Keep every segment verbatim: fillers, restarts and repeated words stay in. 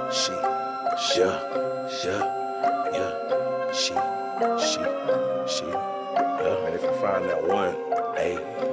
she, yeah, yeah, yeah, she, she, she, yeah. And if you find that one, hey,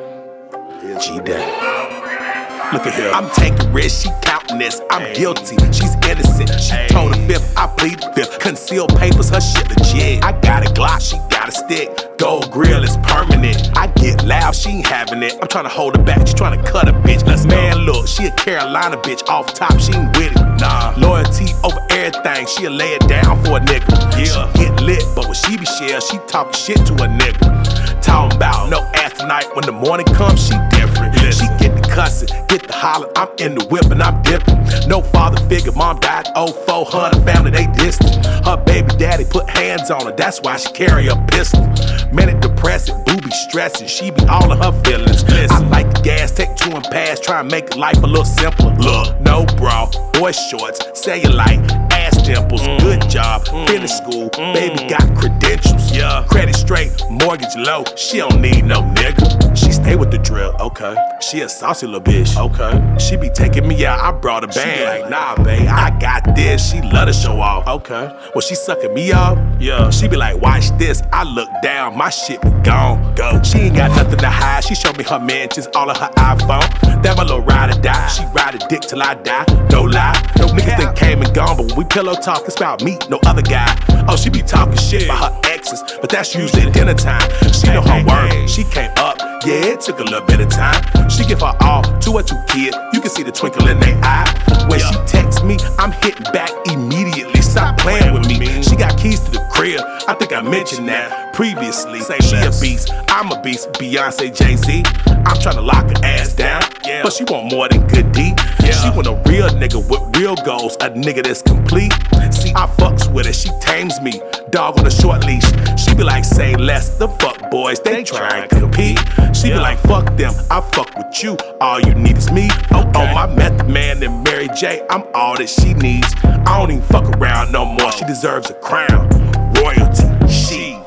G-Daddy. Look at here. I'm taking risks, she counting this. I'm ay. guilty, she's innocent. She ay. told the fifth, I plead the fifth. Concealed papers, her shit legit. I got a Glock, she got a stick. Gold grill is permanent. I get loud, she ain't having it. I'm trying to hold her back, she trying to cut a bitch. Let's Man, go. Look, she a Carolina bitch. Off top, she ain't with it. Nah, loyalty over everything. She'll lay it down for a nigga. Yeah, she get lit, but when she be shell, she talk shit to a nigga. Talking about no ass tonight. When the morning comes, she different. Listen. She get the cussing, get the holler. I'm in the whip and I'm dipping. No father figure, mom died oh four, her and family they distant. Her baby daddy put hands on her, that's why she carry a pistol. Manic depressing, booby stressing, she be all of her feelings. Listen. I like the gas, take two and pass, try and make life a little simpler. Look, no bra, boy shorts, cellulite, ass dimples, mm. good job, mm. finish school, mm. baby got credentials. Yeah, credit straight, mortgage low, she don't need no nigga. She stay with the drill, okay. She a saucy little bitch, okay. She be taking me out, I brought her bang. She like, nah, babe, I got this. She love to show off, okay. When she sucking me off, yeah. She be like, watch this. I look down, my shit be gone. Go. She ain't got nothing to hide. She showed me her mansions, all of her iPhone. That my little ride or die. She ride a dick till I die. No lie. No niggas that came and gone, but when we pillow talk, it's about me, no other guy. Oh, she be talking shit about her exes, but that's usually dinner time. She know her worth. She came up. Yeah, it took a little bit of time. She give her all to her two kids. You can see the twinkle in their eye. When yeah. she texts me, I'm hitting back immediately. Stop playing with me. She got keys to the crib. I think I mentioned that previously. Say she less. a beast, I'm a beast. Beyonce, Jay-Z. I'm trying to lock her ass down, yeah. but she want more than good D. Yeah. She want a real nigga with real goals, a nigga that's complete. See, I fucks with her, she tames me. Dog on a short leash. She be like, say less. The fuck boys, they try and compete. She yeah. be like, fuck them, I fuck with you. All you need is me. Oh, okay. On my Method Man and Mary J, I'm all that she needs. I don't even fuck around no more. She deserves a crown. Royalty, she.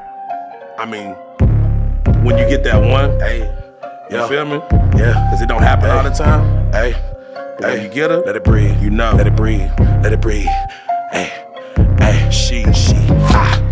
I mean, when you get that one, hey, you yeah. feel me? Yeah. Cause it don't happen hey. all the time. Hey, but hey. when you get her, let it breathe. You know, let it breathe. Let it breathe. Hey, hey, she, she, ah.